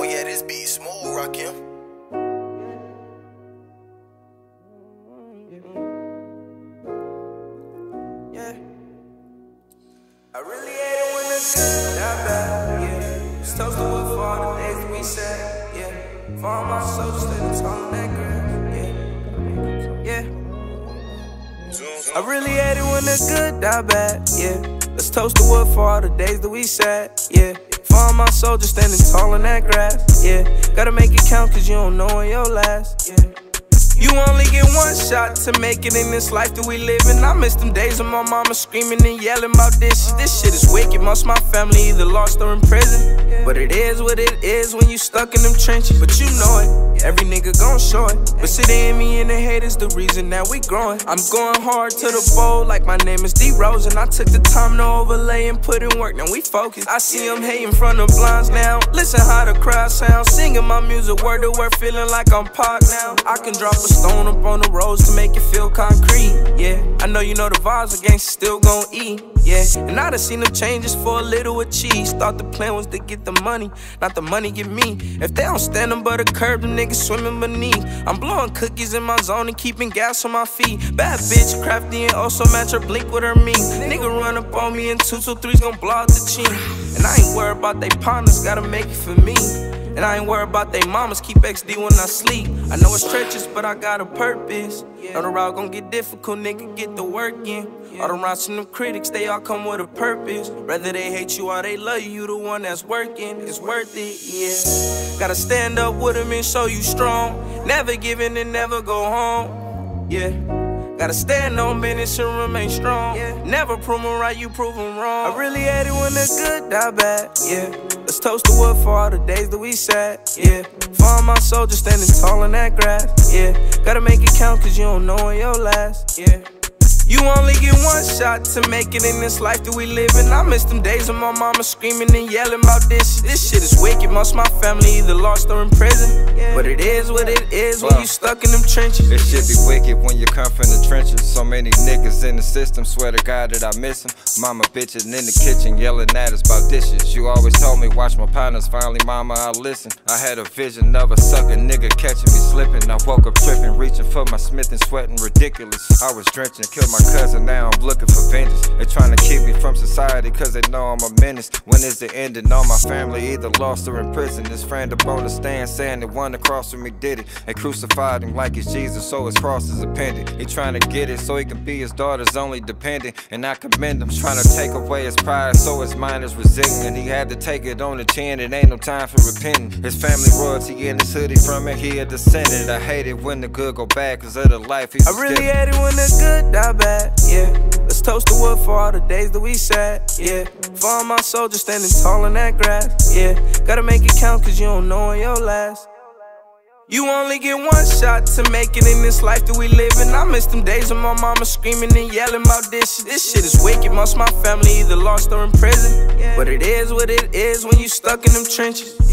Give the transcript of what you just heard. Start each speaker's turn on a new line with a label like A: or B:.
A: yeah, this beat smooth, Rakim.
B: Yeah. I really hate it when it's good, that bad, yeah. Just toast the wood for all the days that we said, yeah. For all my soldiers that tall on that grass, yeah. I really hate it when it's good, that bad, yeah. Let's toast the wood for all the days that we said, yeah. For all my soldiers standing tall in that grass, yeah. Gotta make it count cause you don't know when your last, yeah. You only get one shot to make it in this life that we live in. I miss them days of my mama screaming and yelling about this. This shit is wicked, most of my family either lost or in prison. But it is what it is when you stuck in them trenches. But you know it, every nigga gon' show it. But see the enemy and the hate is the reason that we growing. I'm going hard to the bowl like my name is D Rose. And I took the time to overlay and put in work, now we focus. I see them hating from the blinds now. Listen how the crowd sounds, singing my music word to word, feeling like I'm Pac now. I can drop a stone up on the roads to make it feel concrete, yeah. I know you know the vibes, the gangsters still gon' eat, yeah. And I done seen them changes for a little with cheese. Thought the plan was to get the money, not the money get me. If they don't stand them but a curb, them niggas swimming beneath. I'm blowing cookies in my zone and keeping gas on my feet. Bad bitch, crafty and also match her blink with her mean. Nigga run up on me and 223's gon' blow out the chin. And I ain't worried about they partners, gotta make it for me. And I ain't worried about they mamas, keep XD when I sleep. I know it's treacherous, but I got a purpose. Know the route gon' get difficult, nigga, get the work in. All them routes and them critics, they all come with a purpose. Whether they hate you or they love you, you the one that's working. It's worth it, yeah. Gotta stand up with them and show you strong. Never giving and never go home, yeah. Gotta stand on business and remain strong, yeah. Never prove them right, you prove them wrong. I really hate it when it's good, that bad, yeah. Let's toast the wood for all the days that we sad, yeah. For all my soldiers standing tall in that grass, yeah. Gotta make it count cause you don't know when your last, yeah. You only get one shot to make it in this life that we live in. I miss them days of my mama screaming and yelling about this. This shit is wicked, most of my family either lost or in prison. But it is what it is when you stuck in them trenches.
C: It should be wicked when you come from the trenches. So many niggas in the system, swear to God that I miss them. Mama bitching in the kitchen, yelling at us about dishes. You always told me, watch my partners, finally mama, I listen. I had a vision of a sucker nigga catching me slipping. I woke up tripping, reaching for my Smith and sweating ridiculous. I was drenching, killed my cousin, now I'm looking for vengeance. They trying to keep me from society cause they know I'm a menace. When is the ending? All my family either lost or in prison. This friend up on the stand saying the one across from me did it. They crucified him like he's Jesus, so his cross is appended. He trying to get it so he can be his daughter's only dependent. And I commend him, trying to take away his pride so his mind is resilient. He had to take it on the chin, it ain't no time for repenting. His family royalty in his hoodie from it, he a descendant. I hate it when the good go bad cause of the life he's
B: I really hate it when the good die bad, yeah. Let's toast the wood for all the days that we sad, yeah. For all my soldiers standing tall in that grass, yeah. Gotta make it count cause you don't know when your last. You only get one shot to make it in this life that we live in. I miss them days of my mama screaming and yelling about this. This shit is wicked, most of my family either lost or in prison. But it is what it is when you stuck in them trenches.